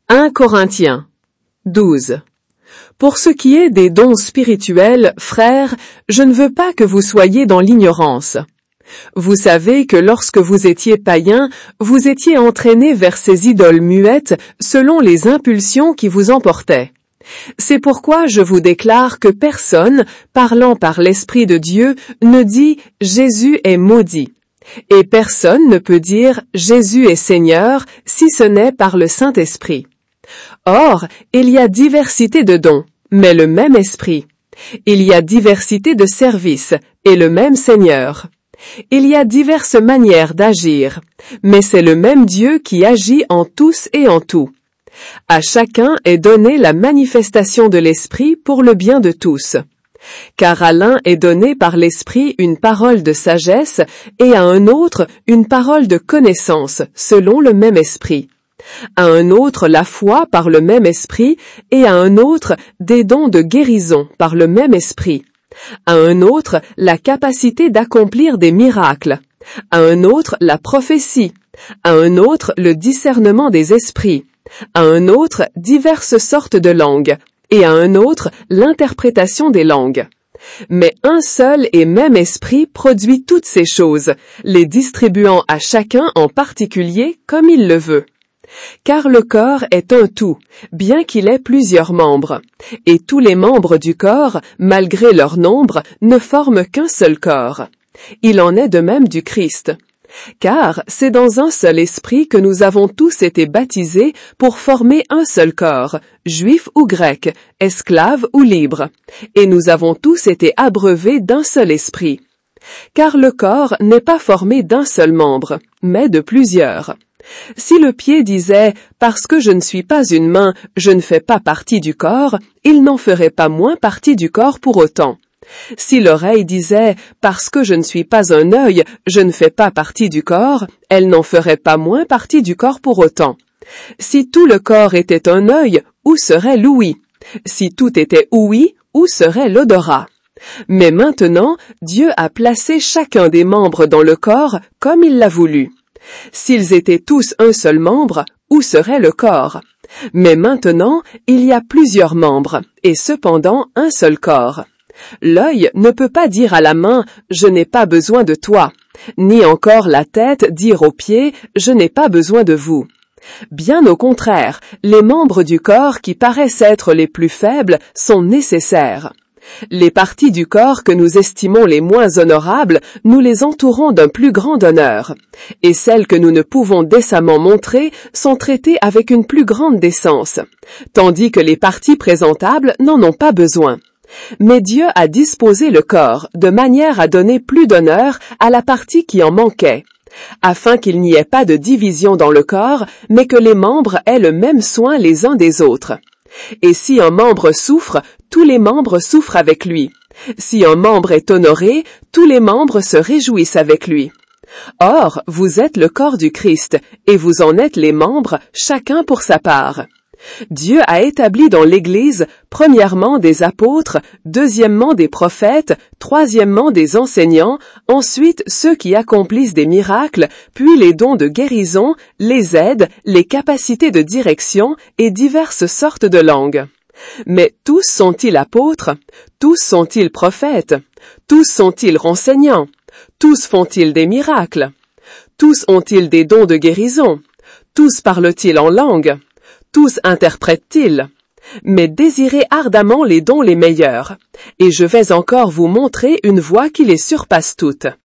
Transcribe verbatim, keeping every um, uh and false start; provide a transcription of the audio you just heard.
un Corinthiens douze. Pour ce qui est des dons spirituels, frères, je ne veux pas que vous soyez dans l'ignorance. Vous savez que lorsque vous étiez païens, vous étiez entraînés vers ces idoles muettes selon les impulsions qui vous emportaient. C'est pourquoi je vous déclare que personne, parlant par l'Esprit de Dieu, ne dit « Jésus est maudit ». Et personne ne peut dire « Jésus est Seigneur » si ce n'est par le Saint-Esprit. Or, il y a diversité de dons, mais le même Esprit. Il y a diversité de services, et le même Seigneur. Il y a diverses manières d'agir, mais c'est le même Dieu qui agit en tous et en tout. À chacun est donnée la manifestation de l'Esprit pour le bien de tous. Car à l'un est donné par l'Esprit une parole de sagesse, et à un autre une parole de connaissance, selon le même Esprit. À un autre la foi par le même Esprit, et à un autre des dons de guérison par le même Esprit. À un autre la capacité d'accomplir des miracles. À un autre la prophétie. À un autre le discernement des esprits. À un autre diverses sortes de langues. Et à un autre l'interprétation des langues. Mais un seul et même Esprit produit toutes ces choses, les distribuant à chacun en particulier comme il le veut. Car le corps est un tout, bien qu'il ait plusieurs membres, et tous les membres du corps, malgré leur nombre, ne forment qu'un seul corps. Il en est de même du Christ. Car c'est dans un seul esprit que nous avons tous été baptisés pour former un seul corps, juif ou grec, esclave ou libre, et nous avons tous été abreuvés d'un seul esprit. Car le corps n'est pas formé d'un seul membre, mais de plusieurs. Si le pied disait « parce que je ne suis pas une main, je ne fais pas partie du corps », il n'en ferait pas moins partie du corps pour autant. Si l'oreille disait « parce que je ne suis pas un œil, je ne fais pas partie du corps », elle n'en ferait pas moins partie du corps pour autant. Si tout le corps était un œil, où serait l'ouïe? Si tout était ouïe, où serait l'odorat? Mais maintenant, Dieu a placé chacun des membres dans le corps comme il l'a voulu. S'ils étaient tous un seul membre, où serait le corps? Mais maintenant, il y a plusieurs membres, et cependant un seul corps. L'œil ne peut pas dire à la main « je n'ai pas besoin de toi », ni encore la tête dire aux pieds « je n'ai pas besoin de vous ». Bien au contraire, les membres du corps qui paraissent être les plus faibles sont nécessaires. Les parties du corps que nous estimons les moins honorables, nous les entourons d'un plus grand honneur, et celles que nous ne pouvons décemment montrer sont traitées avec une plus grande décence, tandis que les parties présentables n'en ont pas besoin. Mais Dieu a disposé le corps de manière à donner plus d'honneur à la partie qui en manquait, afin qu'il n'y ait pas de division dans le corps, mais que les membres aient le même soin les uns des autres. Et si un membre souffre, tous les membres souffrent avec lui. Si un membre est honoré, tous les membres se réjouissent avec lui. Or, vous êtes le corps du Christ, et vous en êtes les membres, chacun pour sa part. Dieu a établi dans l'Église, premièrement des apôtres, deuxièmement des prophètes, troisièmement des enseignants, ensuite ceux qui accomplissent des miracles, puis les dons de guérison, les aides, les capacités de direction et diverses sortes de langues. Mais tous sont-ils apôtres? Tous sont-ils prophètes? Tous sont-ils renseignants? Tous font-ils des miracles? Tous ont-ils des dons de guérison? Tous parlent-ils en langue? Tous interprètent-ils? Mais désirez ardemment les dons les meilleurs, et je vais encore vous montrer une voie qui les surpasse toutes.